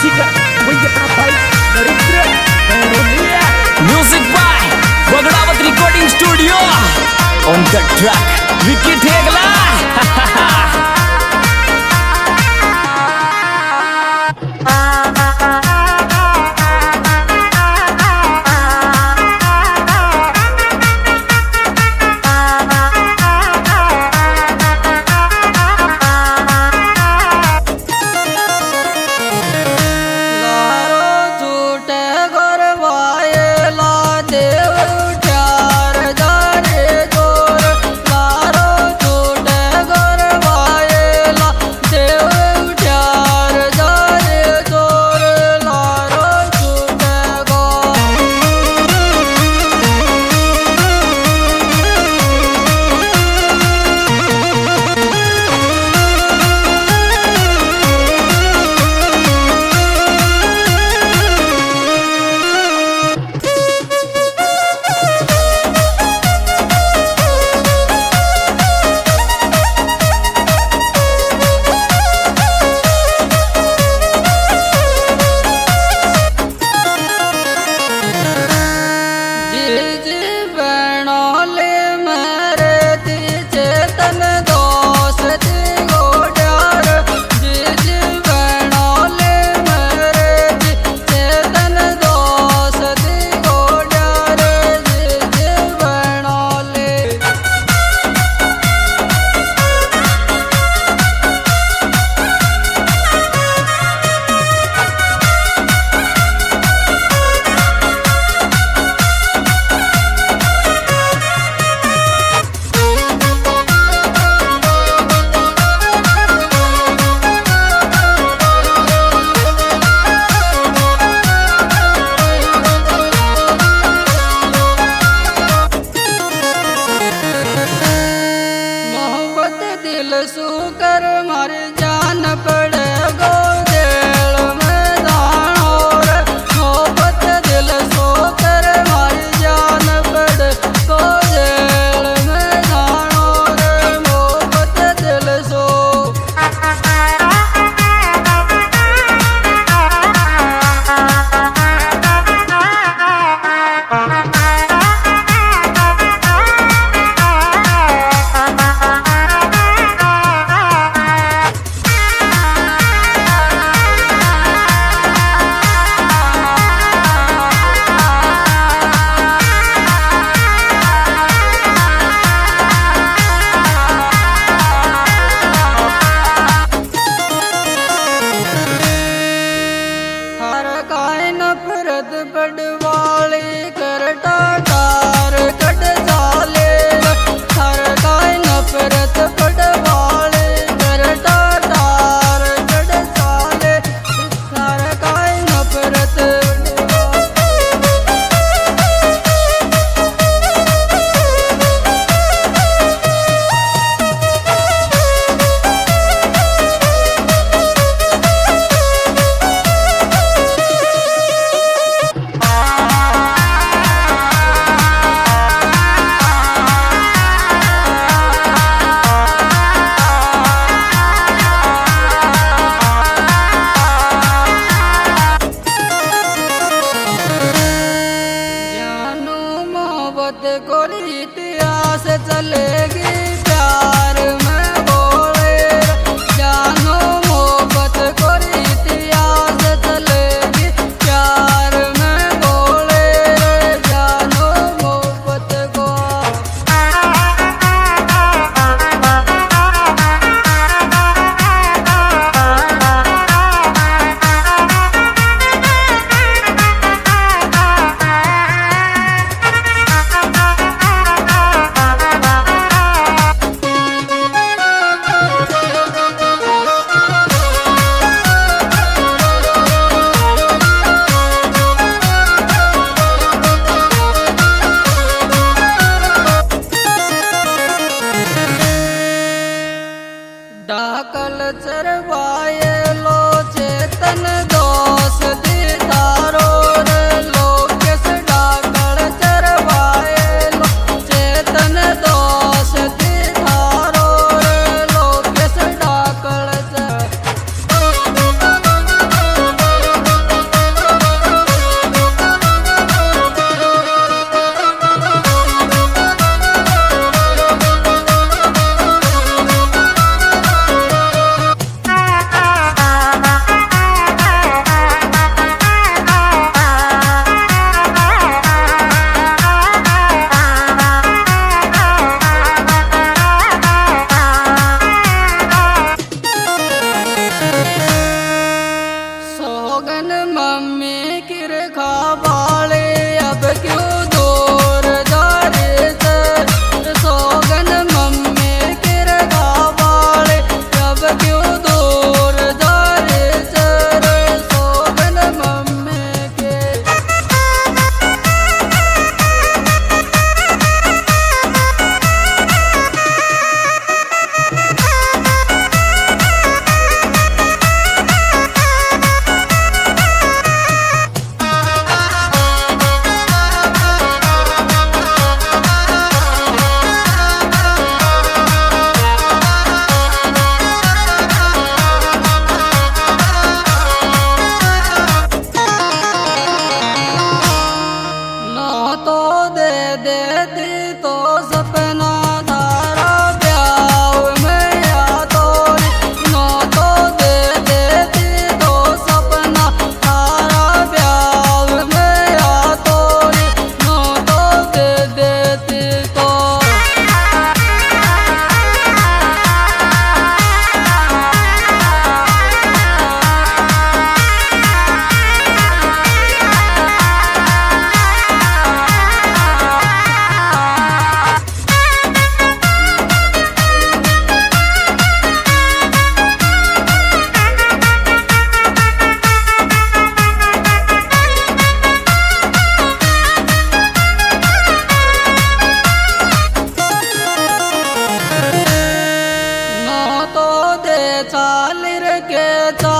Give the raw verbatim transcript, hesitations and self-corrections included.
साक्षीकर वही अपना भाई Narendra Naroliya. Music by Bagdawat recording studio on the track Vicky Thegla. सुकर मर जान पड़े गो जेल में दानोर मोहब्बत दिल सोकर मर जान पड़े गो जेल में दानोर मोहब्बत दिल सो। नफरत बड़वाली कर टाटार कट जाले हर गाय नफरत बड़वाली कर टाटार कट जाले हर गाय नफरत गोरी इतिहास चलेगी प्यार में बोले जानो मोहब्बत गोरी इतिहास चलेगी प्यार में बोले जानो मोहब्बत को। डाकल चरवाए लो चेतन दोष दीदारो रे लोकेश डाकल चरवाए लो चेतन दोष दीदारो रे लोकेश डाकल चर चालीर के चा